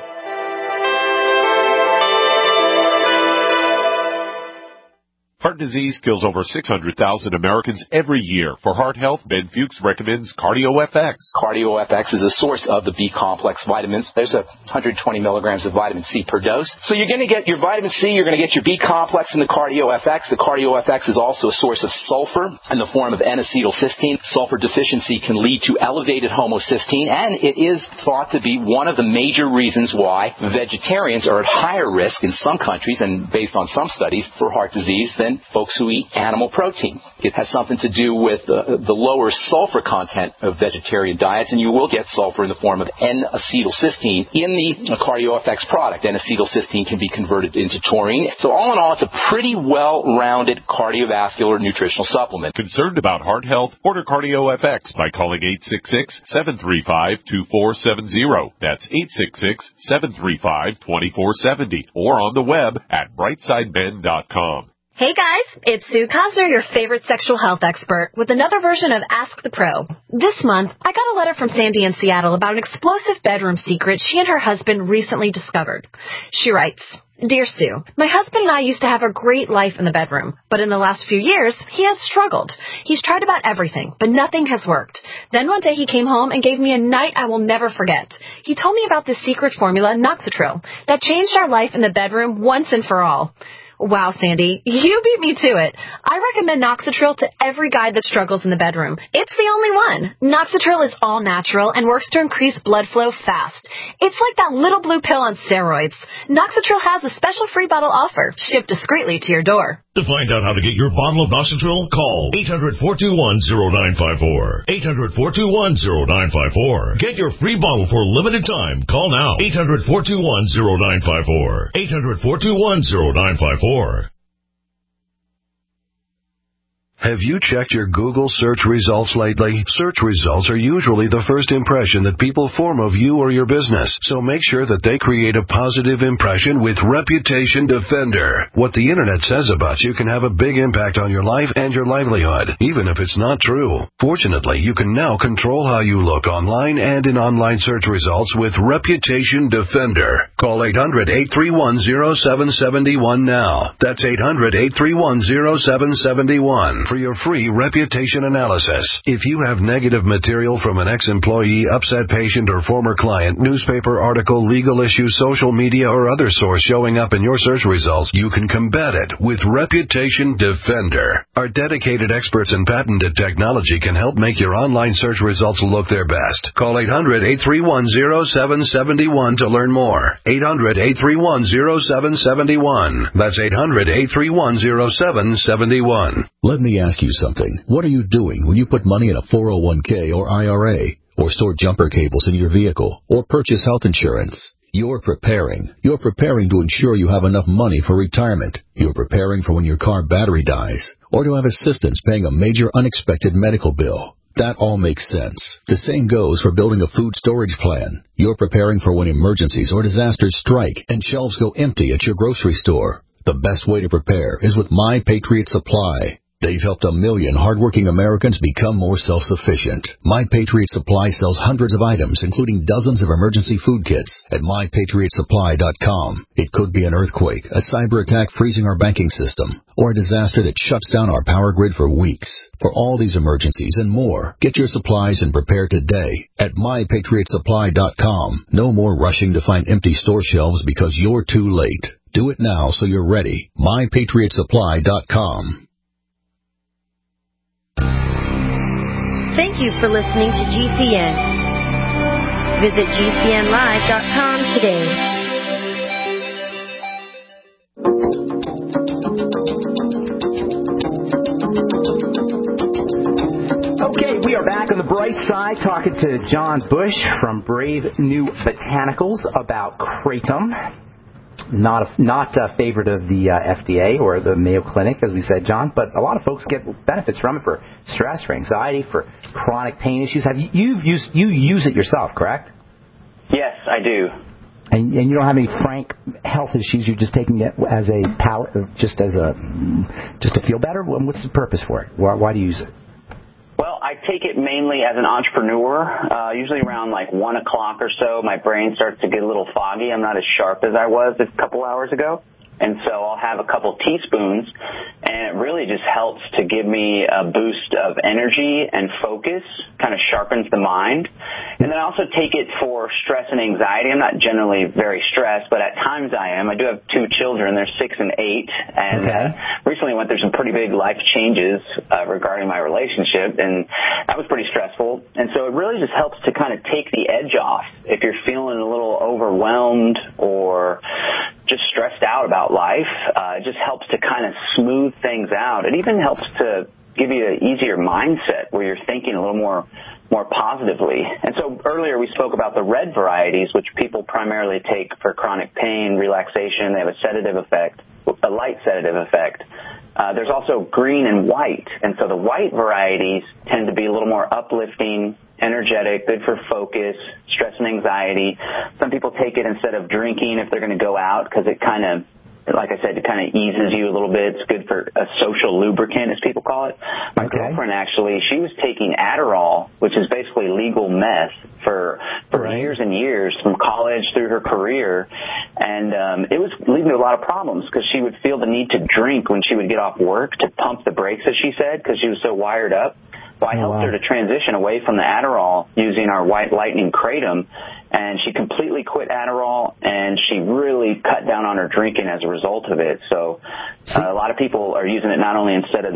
Heart disease kills over six hundred thousand Americans every year. For heart health, Ben Fuchs recommends CardioFX. CardioFX is a source of the B-complex vitamins. There's a one hundred twenty milligrams of vitamin C per dose. So you're going to get your vitamin C, you're going to get your B-complex in the CardioFX. The CardioFX is also a source of sulfur in the form of N-acetylcysteine. Sulfur deficiency can lead to elevated homocysteine, and it is thought to be one of the major reasons why vegetarians are at higher risk in some countries, and based on some studies, for heart disease than folks who eat animal protein. It has something to do with uh, the lower sulfur content of vegetarian diets, and you will get sulfur in the form of N-acetylcysteine in the CardioFX product. N-acetylcysteine can be converted into taurine. So all in all, it's a pretty well-rounded cardiovascular nutritional supplement. Concerned about heart health? Order CardioFX by calling eight six six, seven three five, two four seven zero. That's eight six six, seven three five, two four seven zero. Or on the web at brightside ben dot com. Hey guys, it's Sue Cosner, your favorite sexual health expert, with another version of Ask the Pro. This month, I got a letter from Sandy in Seattle about an explosive bedroom secret she and her husband recently discovered. She writes, Dear Sue, my husband and I used to have a great life in the bedroom, but in the last few years, he has struggled. He's tried about everything, but nothing has worked. Then one day he came home and gave me a night I will never forget. He told me about this secret formula, Noxatril, that changed our life in the bedroom once and for all. Wow, Sandy, you beat me to it. I recommend Noxatril to every guy that struggles in the bedroom. It's the only one. Noxatril is all natural and works to increase blood flow fast. It's like that little blue pill on steroids. Noxatril has a special free bottle offer, shipped discreetly to your door. To find out how to get your bottle of Noxitril, call eight hundred, four two one, zero nine five four. eight hundred, four two one, zero nine five four. Get your free bottle for a limited time. Call now. eight hundred, four two one, zero nine five four. eight hundred, four two one, zero nine five four. Have you checked your Google search results lately? Search results are usually the first impression that people form of you or your business, so make sure that they create a positive impression with Reputation Defender. What the internet says about you can have a big impact on your life and your livelihood, even if it's not true. Fortunately, you can now control how you look online and in online search results with Reputation Defender. Call eight hundred, eight three one, zero seven seven one now. That's eight hundred, eight three one, zero seven seven one. For your free reputation analysis. If you have negative material from an ex-employee, upset patient, or former client, newspaper article, legal issue, social media, or other source showing up in your search results, you can combat it with Reputation Defender. Our dedicated experts in patented technology can help make your online search results look their best. Call eight hundred, eight three one, zero seven seven one to learn more. eight hundred, eight three one, zero seven seven one. That's eight hundred, eight three one, zero seven seven one. Let me ask you something. What are you doing when you put money in a four oh one k or I R A, or store jumper cables in your vehicle, or purchase health insurance? You're preparing. You're preparing to ensure you have enough money for retirement. You're preparing for when your car battery dies, or to have assistance paying a major unexpected medical bill. That all makes sense. The same goes for building a food storage plan. You're preparing for when emergencies or disasters strike and shelves go empty at your grocery store. The best way to prepare is with My Patriot Supply. They've helped a million hardworking Americans become more self-sufficient. My Patriot Supply sells hundreds of items, including dozens of emergency food kits, at my patriot supply dot com. It could be an earthquake, a cyber attack freezing our banking system, or a disaster that shuts down our power grid for weeks. For all these emergencies and more, get your supplies and prepare today at my patriot supply dot com. No more rushing to find empty store shelves because you're too late. Do it now so you're ready. my patriot supply dot com. Thank you for listening to G C N. Visit G C N live dot com today. Okay, we are back on the bright side talking to John Bush from Brave New Botanicals about Kratom. Not a, not a favorite of the uh, F D A or the Mayo Clinic, as we said, John, but a lot of folks get benefits from it for stress, for anxiety, for chronic pain issues. Have you you've used you use it yourself, correct? Yes, I do. And, and you don't have any frank health issues. You're just taking it as a palate, just as a just to feel better. What's the purpose for it? Why, why do you use it? Well, I take it mainly as an entrepreneur. Uh, usually around like one o'clock or so, my brain starts to get a little foggy. I'm not as sharp as I was a couple hours ago. And so I'll have a couple teaspoons, and it really just helps to give me a boost of energy and focus, kind of sharpens the mind. And then I also take it for stress and anxiety. I'm not generally very stressed, but at times I am. I do have two children. They're six and eight, and okay. uh, recently went through some pretty big life changes uh, regarding my relationship, and that was pretty stressful. And so it really just helps to kind of take the edge off if you're feeling a little overwhelmed or just stressed out about life. Uh, it just helps to kind of smooth things out. It even helps to give you an easier mindset where you're thinking a little more more positively. And so earlier we spoke about the red varieties, which people primarily take for chronic pain, relaxation. They have a sedative effect, a light sedative effect. Uh, there's also green and white. And so the white varieties tend to be a little more uplifting, energetic, good for focus, stress and anxiety. Some people take it instead of drinking if they're going to go out because it kind of, like I said, it kind of eases you a little bit. It's good for a social lubricant, as people call it. My okay. girlfriend, actually, she was taking Adderall, which is basically legal meth, for for right. years and years, from college through her career. And um, it was leading to a lot of problems because she would feel the need to drink when she would get off work to pump the brakes, as she said, because she was so wired up. So I helped oh, wow. her to transition away from the Adderall using our White Lightning Kratom, and she completely quit Adderall, and she really cut down on her drinking as a result of it. So uh, a lot of people are using it not only instead of these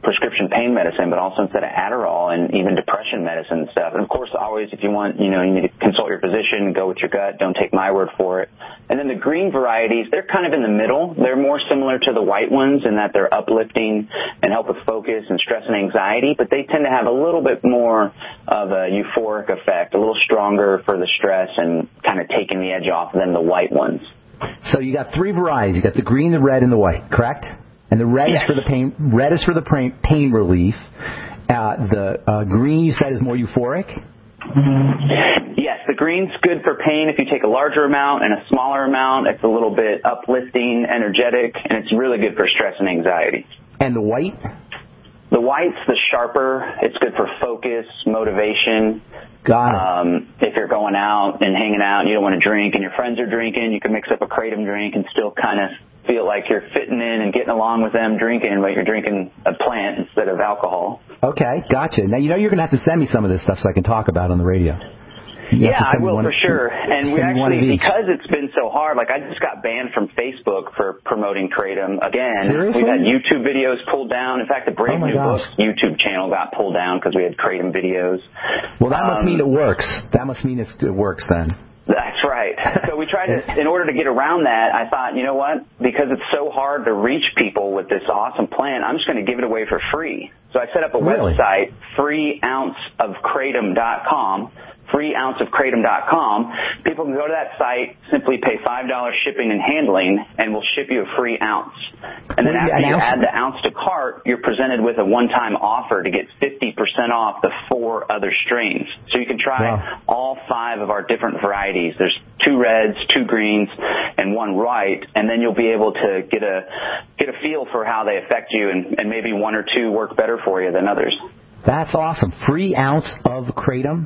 prescription pain medicine, but also instead of Adderall and even depression medicine and stuff. And of course, always, if you want, you know, you need to consult your physician, go with your gut, don't take my word for it. And then the green varieties, they're kind of in the middle. They're more similar to the white ones in that they're uplifting and help with focus and stress and anxiety, but they tend to have a little bit more of a euphoric effect, a little stronger for the stress and kind of taking the edge off than the white ones. So you got three varieties. You got the green, the red, and the white, correct? And the red yes. is for the pain. Red is for the pain, pain relief. Uh, the uh, green, you said, is more euphoric. Mm-hmm. Yes, the green's good for pain if you take a larger amount, and a smaller amount, it's a little bit uplifting, energetic, and it's really good for stress and anxiety. And the white? The white's the sharper. It's good for focus, motivation. Got it. Um, if you're going out and hanging out and you don't want to drink and your friends are drinking, you can mix up a kratom drink and still kind of feel like you're fitting in and getting along with them drinking, but you're drinking a plant instead of alcohol. Okay, gotcha. Now, you know you're going to have to send me some of this stuff so I can talk about it on the radio. You yeah, I will for sure. And we actually, because it's been so hard, like I just got banned from Facebook for promoting kratom again. Seriously? We've had YouTube videos pulled down. In fact, the Brave oh New gosh. Books YouTube channel got pulled down because we had kratom videos. Well, that um, must mean it works. That must mean it's, it works then. That's right. So we tried to, in order to get around that, I thought, you know what? Because it's so hard to reach people with this awesome plant, I'm just going to give it away for free. So I set up a really? website, free ounce of kratom dot com. free ounce of kratom dot com. People can go to that site, simply pay five dollars shipping and handling, and we'll ship you a free ounce. And then after you add the ounce to cart, you're presented with a one-time offer to get fifty percent off the four other strains. So you can try wow. all five of our different varieties. There's two reds, two greens, and one white, and then you'll be able to get a get a feel for how they affect you, and, and maybe one or two work better for you than others. That's awesome. Free ounce of kratom?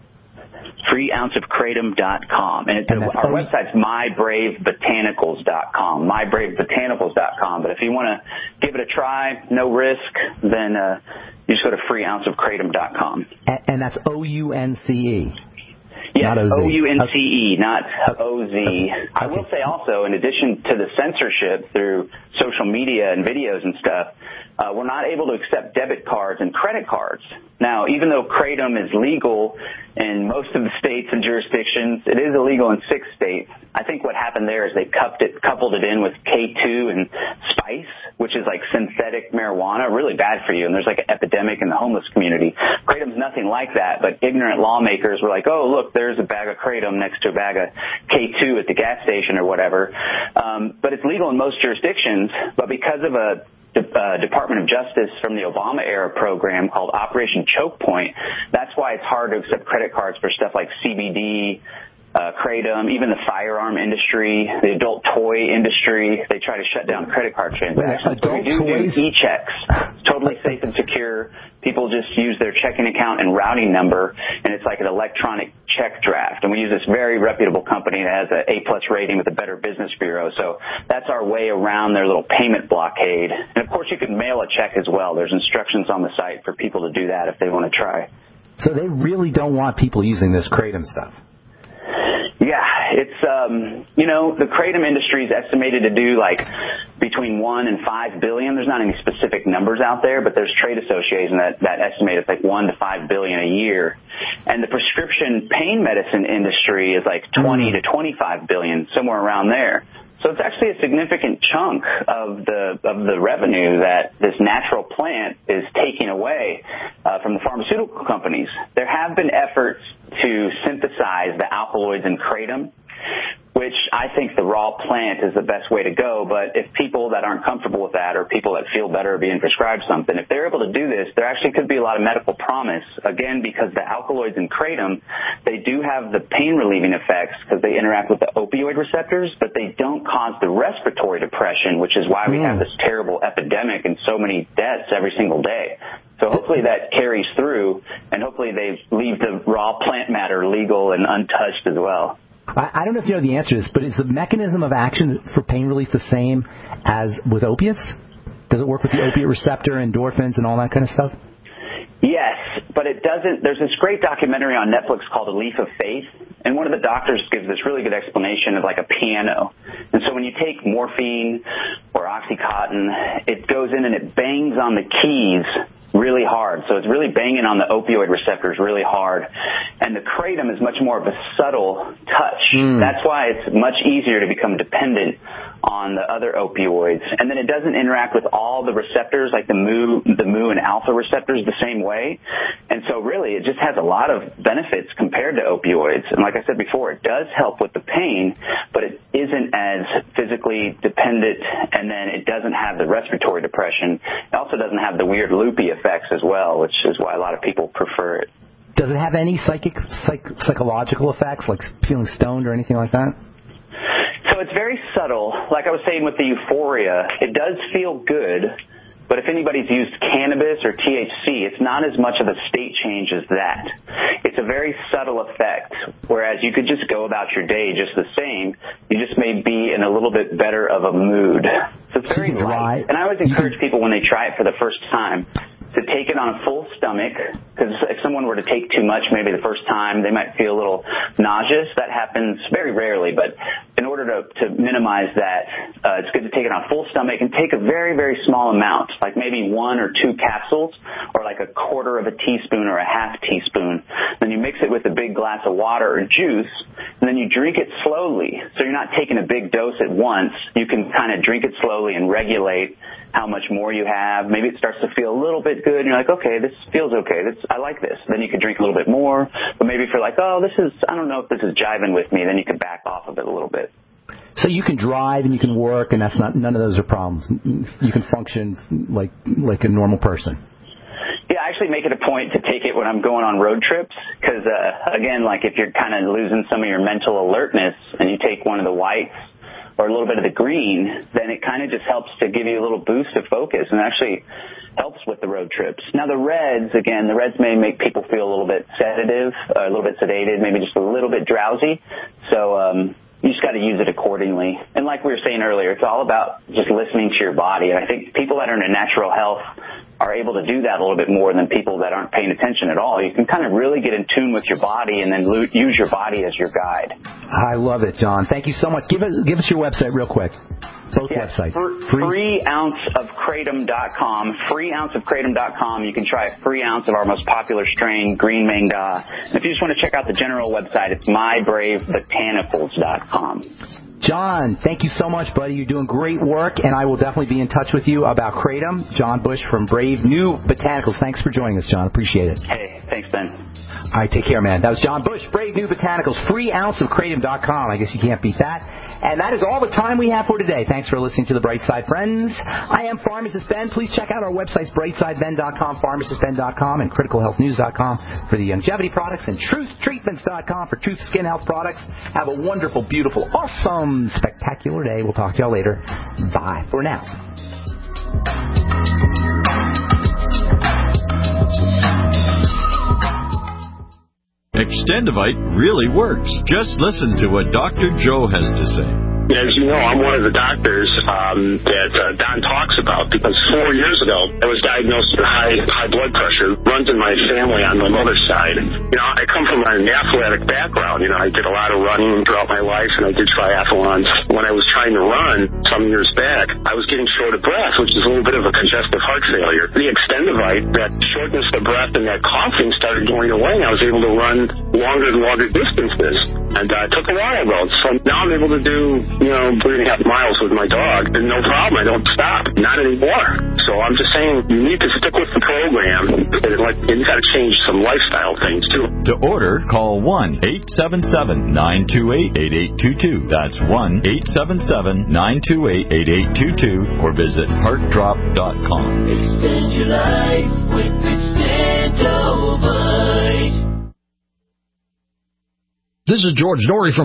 free ounce of kratom dot com. And, it's and a, our funny. website's my brave botanicals dot com, my brave botanicals dot com. But if you want to give it a try, no risk, then uh, you just go to free ounce of kratom dot com. And, and that's O U N C E. Yes, O U N C E, not O Z. Okay. I will say also, in addition to the censorship through social media and videos and stuff, uh, we're not able to accept debit cards and credit cards. Now, even though kratom is legal in most of the states and jurisdictions, it is illegal in six states. I think what happened there is they coupled it, coupled it in with K two and spice, which is like synthetic marijuana, really bad for you. And there's like an epidemic in the homeless community. Kratom's nothing like that, but ignorant lawmakers were like, oh, look, there's a bag of kratom next to a bag of K two at the gas station or whatever. Um, but it's legal in most jurisdictions, but because of a Uh, Department of Justice from the Obama era program called Operation Choke Point. That's why it's hard to accept credit cards for stuff like C B D, uh, kratom, even the firearm industry, the adult toy industry. They try to shut down credit card transactions. But we do do e-checks. It's totally safe and secure. People just use their checking account and routing number, and it's like an electronic check draft. And we use this very reputable company that has an A-plus rating with the Better Business Bureau. So that's our way around their little payment blockade. And, of course, you can mail a check as well. There's instructions on the site for people to do that if they want to try. So they really don't want people using this kratom stuff. Yeah, it's, um, you know, the kratom industry is estimated to do like between one and five billion. There's not any specific numbers out there, but there's trade associations that, that estimate it's like one to five billion a year. And the prescription pain medicine industry is like twenty to twenty-five billion, somewhere around there. So it's actually a significant chunk of the of the revenue that this natural plant is taking away uh, from the pharmaceutical companies. There have been efforts to synthesize the alkaloids in kratom, which I think the raw plant is the best way to go. But if people that aren't comfortable with that or people that feel better being prescribed something, if they're able to do this, there actually could be a lot of medical promise, again, because the alkaloids in kratom, they do have the pain-relieving effects because they interact with the opioid receptors, but they don't cause the respiratory depression, which is why we mm. have this terrible epidemic and so many deaths every single day. So hopefully that carries through, and hopefully they leave the raw plant matter legal and untouched as well. I don't know if you know the answer to this, but is the mechanism of action for pain relief the same as with opiates? Does it work with the opiate receptor, endorphins, and all that kind of stuff? Yes, but it doesn't. There's this great documentary on Netflix called A Leaf of Faith, And one of the doctors gives this really good explanation of like a piano. And so when you take morphine or Oxycontin, it goes in and it bangs on the keys really hard. So it's really banging on the opioid receptors really hard. And the kratom is much more of a subtle touch. Mm. That's why it's much easier to become dependent on the other opioids. And then it doesn't interact with all the receptors, like the mu, the mu and alpha receptors the same way. And so really it just has a lot of benefits compared to opioids. And like I said before, it does help with the pain, but it isn't as physically dependent, and then it doesn't have the respiratory depression. It also doesn't have the weird loopy effects as well, which is why a lot of people prefer it. Does it have any psychic, psych, psychological effects, like feeling stoned or anything like that? So it's very subtle. Like I was saying with the euphoria, it does feel good, but if anybody's used cannabis or T H C, it's not as much of a state change as that. It's a very subtle effect, whereas you could just go about your day just the same. You just may be in a little bit better of a mood. So it's very light. And I always encourage people when they try it for the first time to take it on a full stomach, because if someone were to take too much maybe the first time, they might feel a little nauseous. That happens very rarely, but in order to, to minimize that, uh, it's good to take it on a full stomach and take a very, very small amount, like maybe one or two capsules, or like a quarter of a teaspoon or a half teaspoon. Then you mix it with a big glass of water or juice, and then you drink it slowly. So you're not taking a big dose at once. You can kind of drink it slowly and regulate how much more you have. Maybe it starts to feel a little bit good, and you're like, okay, this feels okay. This, I like this. Then you could drink a little bit more. But maybe if you're like, oh, this is, I don't know if this is jiving with me, then you could back off of it a little bit. So you can drive and you can work, and that's not, none of those are problems. You can function like like a normal person. Yeah, I actually make it a point to take it when I'm going on road trips, because, uh, again, like if you're kind of losing some of your mental alertness and you take one of the whites or a little bit of the green, then it kind of just helps to give you a little boost of focus, and actually helps with the road trips. Now the reds, again, the reds may make people feel a little bit sedative, uh, a little bit sedated, maybe just a little bit drowsy. So um, you just got to use it accordingly. And like we were saying earlier, it's all about just listening to your body. And I think people that are in a natural health are able to do that a little bit more than people that aren't paying attention at all. You can kind of really get in tune with your body and then lo- use your body as your guide. I love it, John. Thank you so much. Give us give us your website real quick. Both yes, websites. Free, free ounce of kratom dot com. free ounce of kratom dot com. You can try a free ounce of our most popular strain, Green Meng Da. And if you just want to check out the general website, it's my brave botanicals dot com. John, thank you so much, buddy. You're doing great work, and I will definitely be in touch with you about kratom. John Bush from Brave New Botanicals. Thanks for joining us, John. Appreciate it. Hey, thanks, Ben. All right, take care, man. That was John Bush, Brave New Botanicals, free ounce of kratom dot com. I guess you can't beat that. And that is all the time we have for today. Thanks for listening to The Bright Side, friends. I am Pharmacist Ben. Please check out our websites, bright side ben dot com, pharmacist ben dot com, and critical health news dot com for the longevity products, and truth treatments dot com for truth skin health products. Have a wonderful, beautiful, awesome, spectacular day. We'll talk to y'all later. Bye for now. Extendivite really works. Just listen to what Doctor Joe has to say. As you know, I'm one of the doctors um, that uh, Don talks about, because four years ago I was diagnosed with high high blood pressure. Runs in my family on my mother's side. You know, I come from an athletic background. You know, I did a lot of running throughout my life, and I did triathlons. When I was trying to run some years back, I was getting short of breath, which is a little bit of a congestive heart failure. The Extendivite, that shortness of breath and that coughing started going away, and I was able to run longer and longer distances. And uh, it took a while, though. So now I'm able to do, you know, three and a half miles with my dog, and no problem. I don't stop. Not anymore. So I'm just saying, you need to stick with the program, and like, you got to change some lifestyle things, too. To order, call one eight seven seven, nine two eight, eight eight two two. That's one eight seven seven, nine two eight, eight eight two two, or visit heart drop dot com. Extend your life with Extendivite. This is George Norrie from